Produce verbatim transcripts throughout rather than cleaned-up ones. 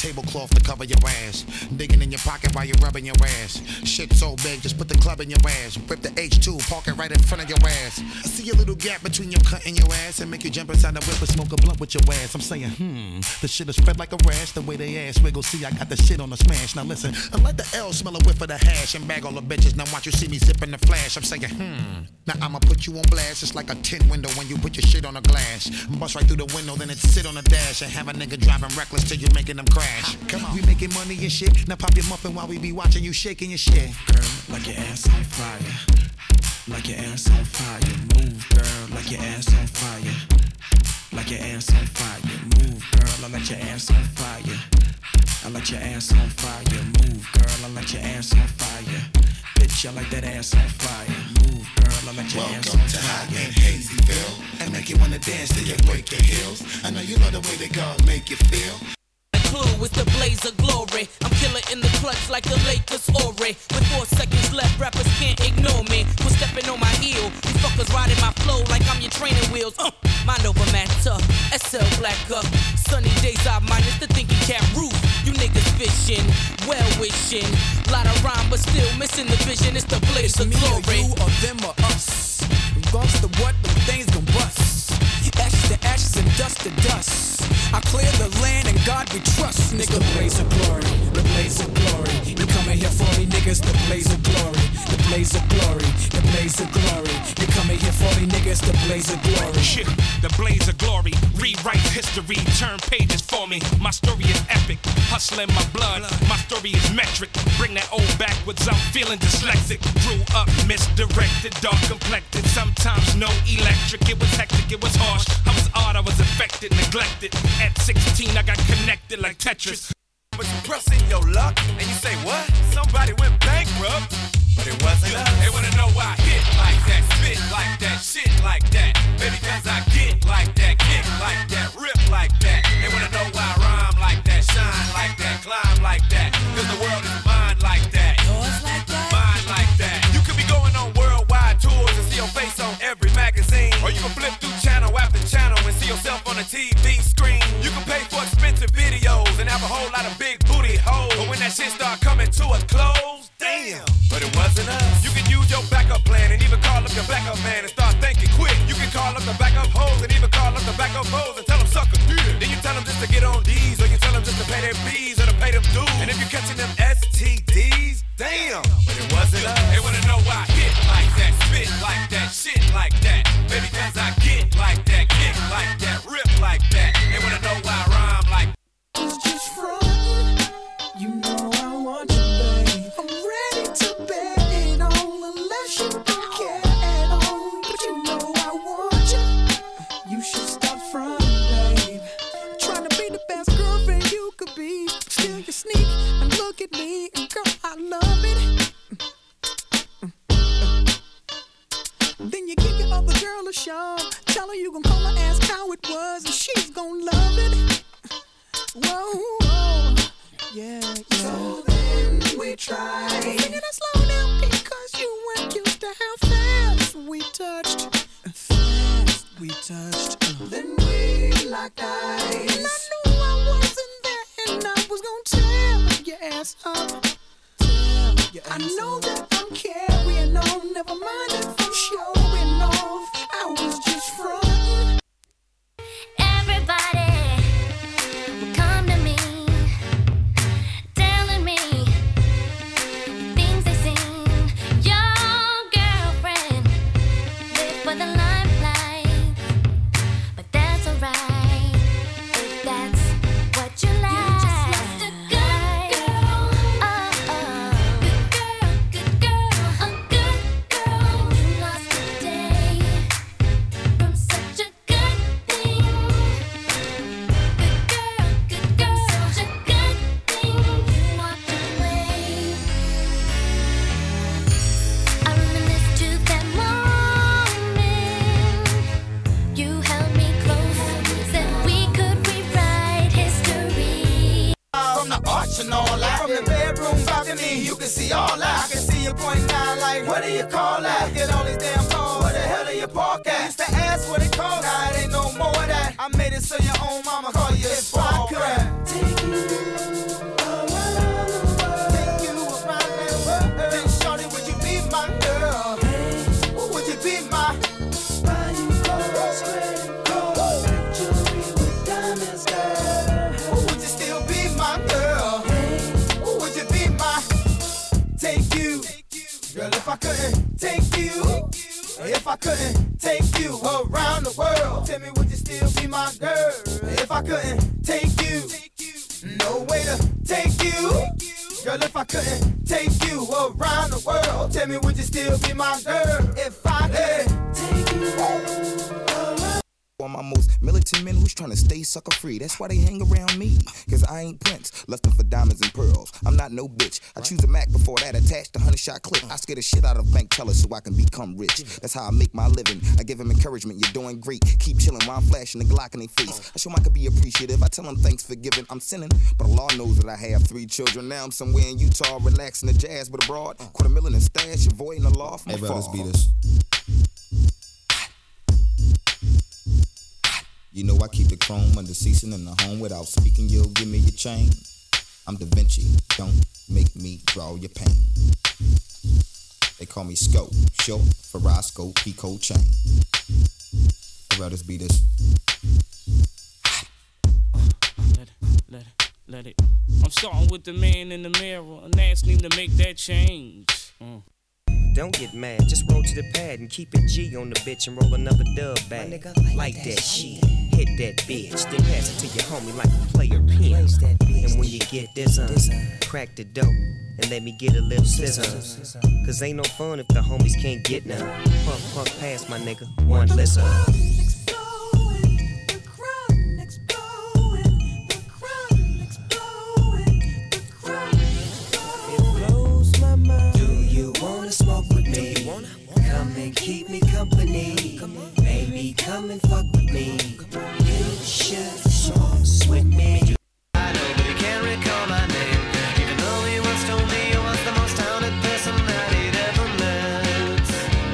tablecloth to cover your ass. Digging in your pocket while you're rubbing your ass. Shit so big, just put the club in your ass. Rip the H two, park it right in front of your ass. I see a little gap between your cunt and your ass and make you jump inside the whip and smoke a blunt with your ass. I'm saying, hmm, the shit is spread like a rash. The way they ass wiggle, see, I got the shit on the smash. Now listen, I let the L smell a whiff of the hash and bag all the bitches. Now watch you see me zipping the flash. I'm saying, hmm, now I'ma put you on blast. It's like a tin window when you put your shit on a glass. Bust right through the window, then it sit on the dash and have a nigga driving reckless till you're making them crash. Come on, we making money and shit. Now pop your muffin while we be watching you shaking your shit. Girl, like your ass on fire. Like your ass on fire. Move, girl, like your ass on fire. Like your ass on fire. Move, girl, I like your ass on fire. I like your ass on fire. Move, girl, I like your ass on fire. Bitch, I like that ass on fire. Move, girl, I like your Welcome ass on to fire. Hot and Hazyville, and make you wanna dance till you break your heels. I know you love the way that God make you feel. Clue is the blaze of glory. I'm killer in the clutch like the Lakers Ori. With four seconds left, rappers can't ignore me. Who's stepping on my heel? You fuckers riding my flow like I'm your training wheels. Uh, mind over matter. S L black up. Sunny days I minus the thinking cap roof. You niggas fishing, well wishing. Lot of rhyme but still missing the vision. It's the blaze It's of me glory. or you or them or us. Regardless to what, them things gon' bust. Ashes to ashes and dust to dust. I clear the land and God we trust, nigga. The blaze of glory, the blaze of glory. You coming here for me, niggas, the blaze of glory. The blaze of glory, the blaze of glory. You coming here for me, niggas, the blaze of glory. Shit, the blaze of glory. Rewrite history, turn pages for me. My story is epic, hustling my blood. My story is metric. Bring that old backwards, I'm feeling dyslexic. Grew up misdirected, dark complected. Sometimes no electric, it was hectic, it was harsh. I was odd, I was affected, neglected. At sixteen, I got connected like Tetris. But you pressing your luck, and you say what? Somebody went bankrupt, but it wasn't us. They wanna know why I hit like that, spit like that, shit like that. Baby, cause I get like that, kick like that, rip like that. They wanna know why I rhyme like that, shine like that, climb like that. Cause the world is mine like that, yours like that, mine like that. You could be going on worldwide tours and see your face on every magazine. Or you can flip through channel after channel and see yourself on a T V screen. You can pay for expensive videos and have a whole lot of big booty hoes. But when that shit start coming to a close, damn, but it wasn't us. You can use your backup plan and even call up your backup man and start thinking quick. You can call up the backup hoes and even call up the backup hoes and tell them sucker, yeah. Then you tell them just to get on D's, or you tell them just to pay their fees or to pay them dues. And if you're catching them S T Ds, damn, but it wasn't us. They wanna know why I hit like that, spit like that, shit like that. Baby, cause I get like that, kick like that, rip like that. They wanna know why I rhyme like that. It's just fun. You know I want you, babe. I'm ready to bet it all unless you don't care at all. But you know I want you. You should stop fronting, babe. Trying to be the best girlfriend you could be. Still you sneak and look at me, and girl, I love it. Then you give your other girl a show. Tell her you gon' call her, ask how it was, and she's gon' love it. Whoa, whoa, yeah, yeah. So then we tried. Singing it slow down because you weren't used to how fast we touched. Fast we touched. Uh. Then we locked eyes. And I knew I wasn't there, and I was gonna tear your ass up. Your ass I know up. That I'm carrying on. Never mind if I'm showing off. I was just frontin'. Everybody will come to me, telling me things they seen. Your girlfriend live for the limelight, but that's alright if that's what you like. You just lost a good girl, oh oh, good girl, good girl, a good girl. You lost today from such a good thing. Good girl, good girl, such a good thing. You walked away. I reminisce to that moment. You held me close, said we could rewrite history. From the arch and all that. From the bedroom balcony, you can see all that. I can see you pointing down like, what do you call that? Look at all these damn cars, where the hell do you park at? Used to ask what it cost, now it ain't no more of that. I made it so your own mama call you a spot. Take it. couldn't take you, if I couldn't take you around the world, tell me would you still be my girl? If I couldn't take you, no way to take you. Girl, if I couldn't take you around the world, tell me would you still be my girl? If I couldn't take you around. On my most militant men who's trying to stay sucker free. That's why they hang around me. Cause I ain't Prince, lusting for diamonds and pearls. I'm not no bitch. I choose a Mac before that, attached to hundred shot clip. I scare the shit out of bank tellers so I can become rich. That's how I make my living. I give them encouragement, you're doing great. Keep chilling while I'm flashing the Glock in their face. I show them I can be appreciative. I tell them thanks for giving. I'm sinning, but Allah knows that I have three children. Now I'm somewhere in Utah, relaxing the jazz, but abroad. Quarter million in stash, avoiding the law from Hey, bro, let's afar. beat this. You know I keep the chrome under ceasing in the home. Without speaking, you'll give me your chain. I'm Da Vinci, don't make me draw your pain. They call me Scope, short for Roscoe, Pico chain. About this beat this. Let it, let it, let it. I'm starting with the man in the mirror and asking him to make that change. Mm. Don't get mad, just roll to the pad and keep it G on the bitch and roll another dub bag. Like, like that, that shit, hit that bitch, then pass it to your homie like a player pin. And when you get this on, crack the dope and let me get a little scissor. Cause ain't no fun if the homies can't get none. Puff, puff past my nigga, one listen. Smoke with me, come and keep me company. Baby, come and fuck with me. You should songs with me. I know, but he can't recall my name. Even though he once told me I was the most talented person that he'd ever met.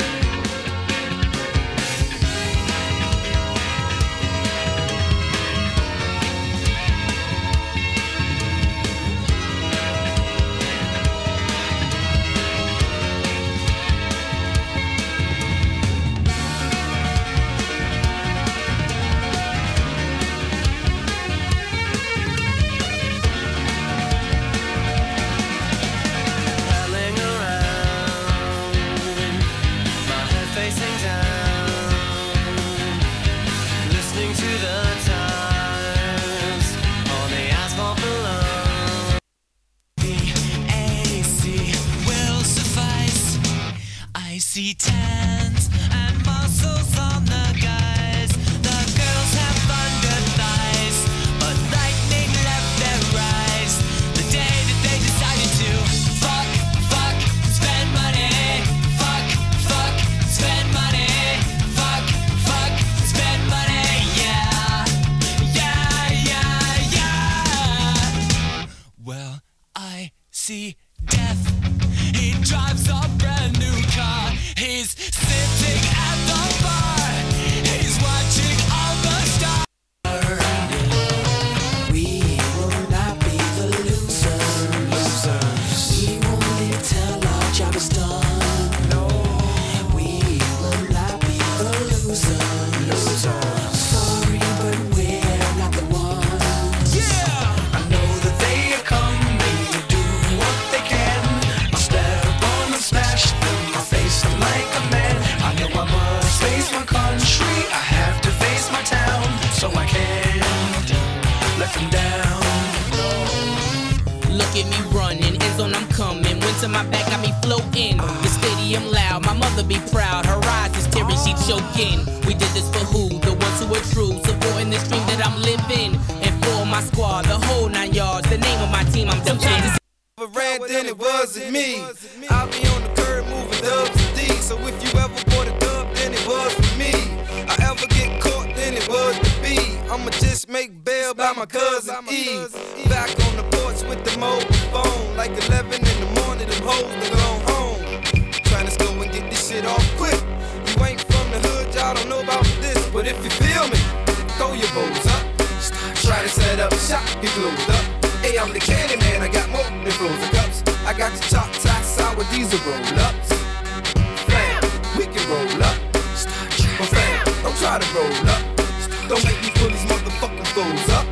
See tans and muscles on the guys. The girls have thunder thighs, but lightning left their eyes. The day that they decided to fuck, fuck, spend money. Fuck, fuck, spend money. Fuck, fuck, spend money. Yeah, yeah, yeah, yeah. Well, I see death. He drives a brand new car. He's sitting at the bar. He's watching all the stars. We will not be the losers. Losers. We won't live till our job is done. No. We will not be the losers. Losers. Sorry, but we're not the ones. Yeah. I know that they are coming to do what they can. I'll step on and smash them. I'll face them like a man. I know I must face my country. I have to face my town. So I can't let them down. Look at me running, end zone I'm coming. Wind to my back got me floating. The stadium loud, my mother be proud. Her eyes is tearing, she choking. We did this for who? The ones who are true, supporting this dream that I'm living. And for my squad, the whole nine yards. The name of my team, I'm dumping. Ran, then it wasn't me. I'll be on the curb moving dubs and D's. So if you ever bought a dub, then it was for me. I ever get caught, then it was the B. I'ma just make bail by my cousin E. Back on the porch with the mobile phone. Like eleven in the morning, them hoes to go home. Trying to go and get this shit off quick. You ain't from the hood, y'all don't know about this. But if you feel me, throw your bows up. Try to set up shop, get glued up. Hey, I'm the candy man, I got more than frozen cups. I got your chop top sour diesel roll-ups. Fam, we can roll up. But fam, don't try to roll up. Don't make me pull these motherfucking fools up.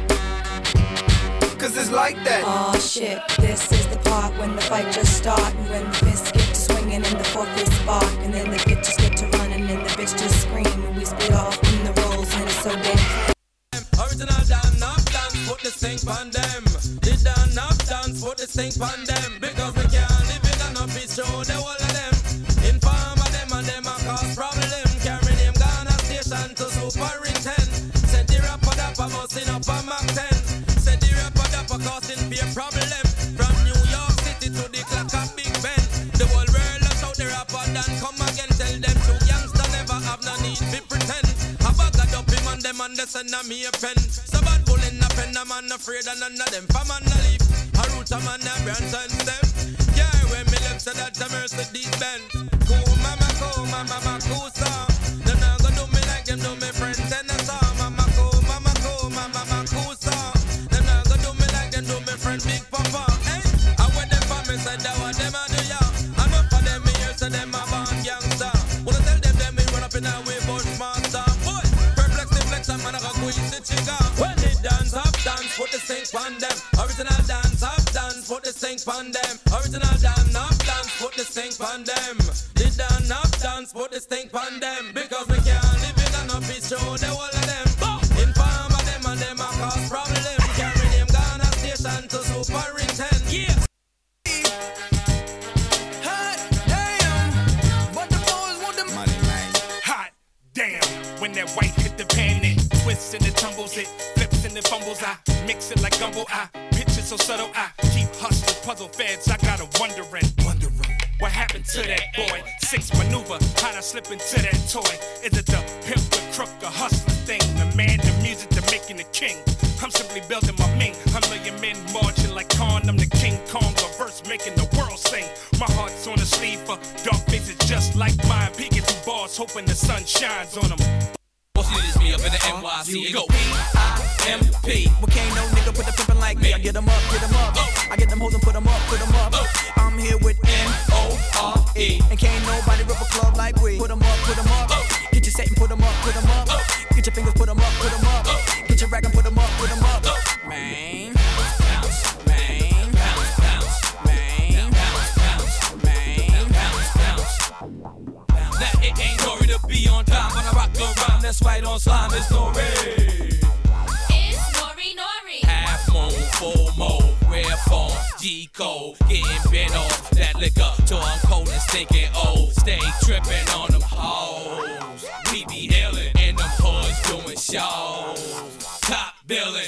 Cause it's like that. Aw shit, this is the part when the fight just starts and when the fists get to swinging and the four-fifth spark, and then the bitches get to running and the bitch just scream, and we spit off in the rolls and it's so damn. Original done up dance, put the stink on them. The done up dance, put the stink on them. Because we can't live in a no bitch show, the whole of them. Inform of them and them a cause problem. Carry them Ghana station to superintend. Said the rapper dapper busting up a Mac ten. Said the rapper dapper causing fear problem. From New York City to the clock of Big Ben. The whole world looks out the rapper done come again. Tell them two youngsters never have no need to pretend. I bag a dopey man, them and they send a me a pen. So bad bull in a pen, a man afraid and none of them. For man a leaf, a root a man a branch and stem. Yeah, when me left said that a Mercedes Benz. Cool mama, cool mama, mama, cool song. Them not gonna do me like them do me friends and a song. Mama, cool mama, cool mama, mama, cool song. Them not gonna do me like them do me friend Big Papa. Hey, I went them for me said that what them a do ya. Enough for them me hear say them a born gangster. Wanna tell them them me run up in a way Bushmaster. Boy, perplex the flex and man I go squeeze the chica. When they dance up dance, put the stink on them. Original dance up dance, put the stink on them. Original dance up dance, put the stink on them. The dance up dance, put the stink on them. Because we can't live in a no bitch show, the whole of them. Inform of them and them a cause problem. Carry them Ghana station to superintend. Yeah. Damn, when that white hit the pan, it twists and it tumbles, it flips and it fumbles. I mix it like gumbo. I pitch it so subtle. I keep hustling puzzle feds. I got 'em wondering, wondering what happened to that boy. Six maneuver, how'd I slip into that toy? Is it the pimp, the crook, the hustler thing? The man, the music, the making the king. I'm simply building my ming. A million men marching like Khan. I'm the King Kong, a verse making the world sing. My heart's on the sleeve for dark faces just like mine. Peeking through bars, hoping the sun shines on them. Boss, you just me up in the N Y C. Go P I M P. Well, can't no nigga put the pimpin' like me. I get them up, get them up. Oh. I get them hoes and put them up, put them up. Oh. I'm here with N O R E. And can't nobody rip a club like we. Put them up, put them up. Oh. Get your set and put them up, put them up. Oh. Get your fingers, put them up, put them up. Oh. Get your rack and put them up, put them up. Oh. Man. Bounce, man. Bounce, bounce, man. Bounce, bounce, man. Bounce, bounce. Now it ain't Nori to be on time when I rock the rhyme that's right on slime. It's Nori. It's Nori Nori. Half moon, full moon, rare form, G code, getting bent off that liquor till I'm cold and stinking old. Stay tripping on them hoes. We be illin' in them hoods doing shows. Top billin'.